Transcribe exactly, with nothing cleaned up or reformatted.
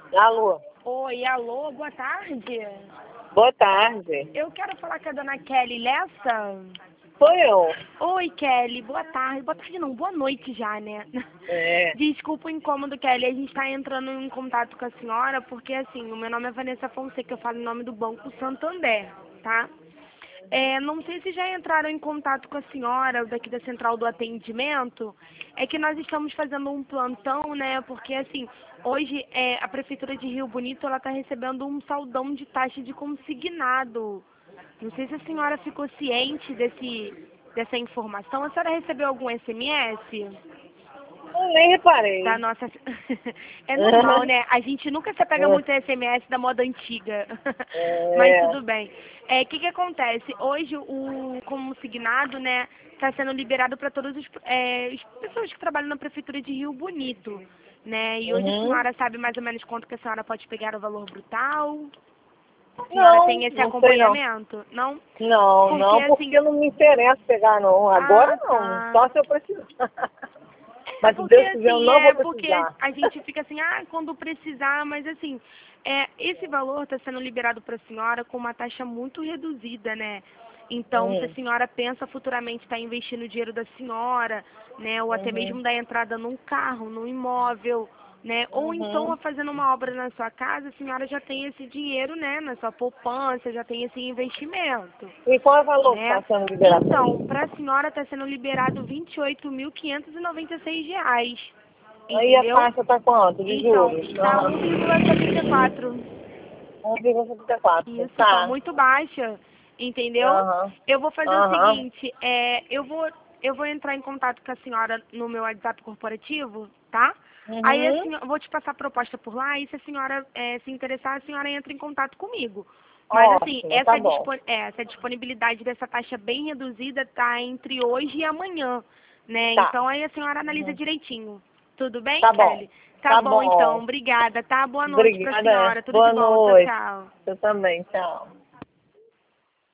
Alô? Oi, alô, boa tarde. Boa tarde. Eu quero falar com a dona Kelly Lessa. Sou eu. Oi, Kelly, boa tarde. Boa tarde não, boa noite já, né? É. Desculpa o incômodo, Kelly. A gente está entrando em contato com a senhora porque, assim, o meu nome é Vanessa Fonseca, eu falo em nome do Banco Santander, tá? É, não sei se já entraram em contato com a senhora daqui da Central do Atendimento. É que nós estamos fazendo um plantão, né? Porque, assim, hoje é, a Prefeitura de Rio Bonito ela está recebendo um saldão de taxa de consignado. Não sei se a senhora ficou ciente desse, dessa informação. A senhora recebeu algum S M S? Eu nem reparei. Da nossa... É normal, né? A gente nunca se apega muito a S M S da moda antiga. Mas É. tudo bem. O é, que que acontece? Hoje, o como signado, né, está sendo liberado para todas os, é, as pessoas que trabalham na Prefeitura de Rio Bonito, né? E hoje a Uhum. senhora sabe mais ou menos quanto que a senhora pode pegar o valor brutal? A senhora Não, tem esse não sei não. acompanhamento? Não? Não, Porque, não, assim... porque não me interessa pegar não. Agora Ah, não, tá. só se eu precisar. É Mas se porque Deus quiser eu assim, não vou é porque precisar. a gente fica assim, ah, quando precisar, mas assim, é, esse valor está sendo liberado para a senhora com uma taxa muito reduzida, né? Então, se a Hum. senhora pensa futuramente estar investindo o dinheiro da senhora, né, ou até Uhum. mesmo da entrada num carro, num imóvel, né, ou então Uhum. fazendo uma obra na sua casa, a senhora já tem esse dinheiro, né, na sua poupança, já tem esse investimento. E qual é o valor que Né? está sendo liberado? Então, para a senhora está sendo liberado vinte e oito mil quinhentos e noventa e seis reais, Aí a entendeu? taxa está quanto de Então, juros? está um vírgula setenta e quatro. um vírgula setenta e quatro. Isso, está Tá. muito baixa, entendeu? Aham. Eu vou fazer o Aham. seguinte, é, eu vou eu vou entrar em contato com a senhora no meu WhatsApp corporativo, tá? Aí Uhum. assim, eu vou te passar a proposta por lá e se a senhora é, se interessar, a senhora entra em contato comigo. Mas assim, Ótimo, tá essa, bom. dispo, é, essa disponibilidade dessa taxa bem reduzida tá entre hoje e amanhã, né? Tá. Então aí a senhora analisa Uhum. direitinho. Tudo bem, Tá bom. Kelly? Tá Tá bom então, bom. obrigada, tá? Boa noite pra Obrigada. senhora, tudo de Boa bom, tchau, noite. tchau. Eu também. Tchau.